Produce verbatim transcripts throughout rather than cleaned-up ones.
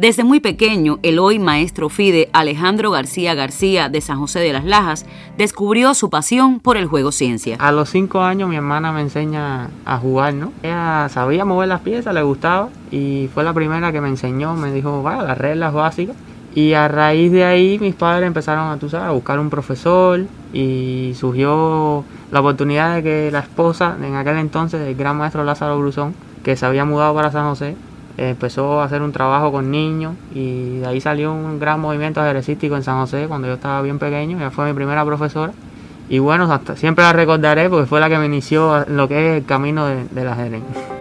Desde muy pequeño, el hoy maestro FIDE Alejandro García García de San José de las Lajas descubrió su pasión por el juego ciencia. A los cinco años mi hermana me enseña a jugar, ¿no? Ella sabía mover las piezas, le gustaba y fue la primera que me enseñó, me dijo, vaya, las reglas básicas. Y a raíz de ahí mis padres empezaron a, tú sabes, a buscar un profesor y surgió la oportunidad de que la esposa, en aquel entonces, el gran maestro Lázaro Bruzón, que se había mudado para San José, empezó a hacer un trabajo con niños y de ahí salió un gran movimiento ajedrecístico en San José cuando yo estaba bien pequeño. Ella fue mi primera profesora y bueno, hasta, siempre la recordaré porque fue la que me inició en lo que es el camino de, del ajedrez.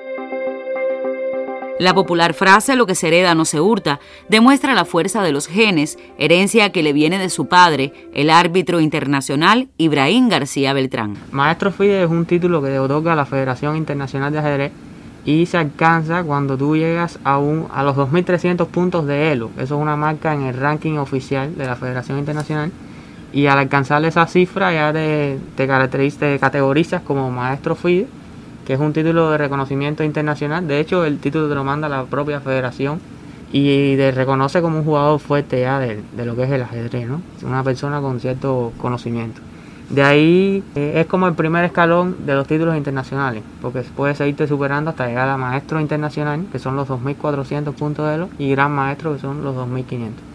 La popular frase "lo que se hereda no se hurta" demuestra la fuerza de los genes, herencia que le viene de su padre, el árbitro internacional Ibrahim García Beltrán. Maestro FIDE es un título que otorga la Federación Internacional de Ajedrez y se alcanza cuando tú llegas a, un, a los dos mil trescientos puntos de Elo. Eso es una marca en el ranking oficial de la Federación Internacional y al alcanzar esa cifra ya te, te, te categorizas como Maestro FIDE, que es un título de reconocimiento internacional. De hecho, el título te lo manda la propia federación y te reconoce como un jugador fuerte ya de, de lo que es el ajedrez, ¿no? Una persona con cierto conocimiento. De ahí eh, es como el primer escalón de los títulos internacionales, porque puedes seguirte superando hasta llegar a maestro internacional, que son los dos mil cuatrocientos puntos de Elo, y gran maestro, que son los dos mil quinientos.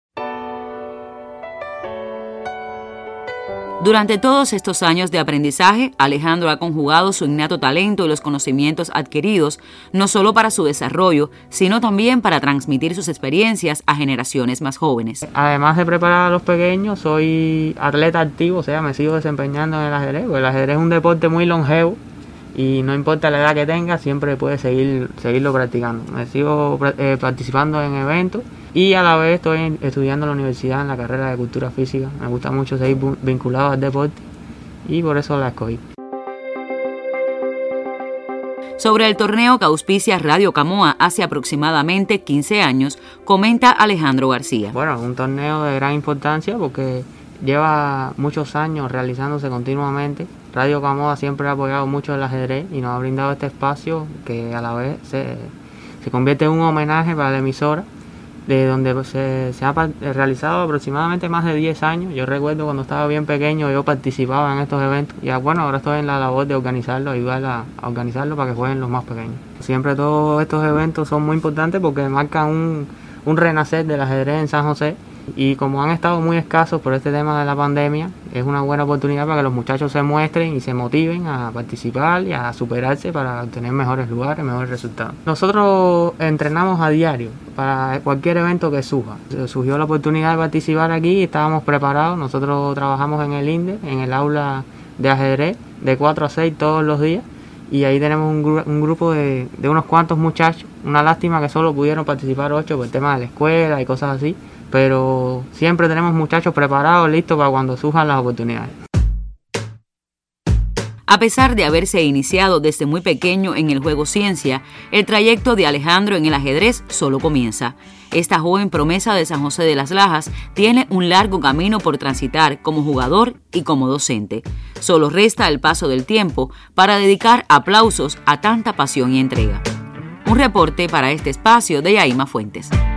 Durante todos estos años de aprendizaje, Alejandro ha conjugado su innato talento y los conocimientos adquiridos, no solo para su desarrollo, sino también para transmitir sus experiencias a generaciones más jóvenes. Además de preparar a los pequeños, soy atleta activo, o sea, me sigo desempeñando en el ajedrez, porque el ajedrez es un deporte muy longevo y no importa la edad que tenga, siempre puedes seguir, seguirlo practicando. Me sigo eh, participando en eventos y a la vez estoy estudiando en la universidad en la carrera de Cultura Física. Me gusta mucho seguir vinculado al deporte y por eso la escogí. Sobre el torneo que auspicia Radio Camoa hace aproximadamente quince años, comenta Alejandro García. Bueno, un torneo de gran importancia porque lleva muchos años realizándose continuamente. Radio Camoa siempre ha apoyado mucho el ajedrez y nos ha brindado este espacio que a la vez se, se convierte en un homenaje para la emisora, de donde se, se ha realizado aproximadamente más de diez años. Yo recuerdo cuando estaba bien pequeño, yo participaba en estos eventos y bueno, ahora estoy en la labor de organizarlo, ayudar a, a organizarlo para que jueguen los más pequeños. Siempre todos estos eventos son muy importantes porque marcan un, un renacer del ajedrez en San José. Y como han estado muy escasos por este tema de la pandemia, es una buena oportunidad para que los muchachos se muestren y se motiven a participar y a superarse para obtener mejores lugares, mejores resultados. Nosotros entrenamos a diario para cualquier evento que surja. Surgió la oportunidad de participar aquí y estábamos preparados. Nosotros trabajamos en el INDE, en el aula de ajedrez, de cuatro a seis todos los días. Y ahí tenemos un, gru un grupo de, de unos cuantos muchachos. Una lástima que solo pudieron participar ocho por el tema de la escuela y cosas así. Pero siempre tenemos muchachos preparados, listos para cuando surjan las oportunidades. A pesar de haberse iniciado desde muy pequeño en el juego ciencia, el trayecto de Alejandro en el ajedrez solo comienza. Esta joven promesa de San José de las Lajas tiene un largo camino por transitar como jugador y como docente. Solo resta el paso del tiempo para dedicar aplausos a tanta pasión y entrega. Un reporte para este espacio de Yaima Fuentes.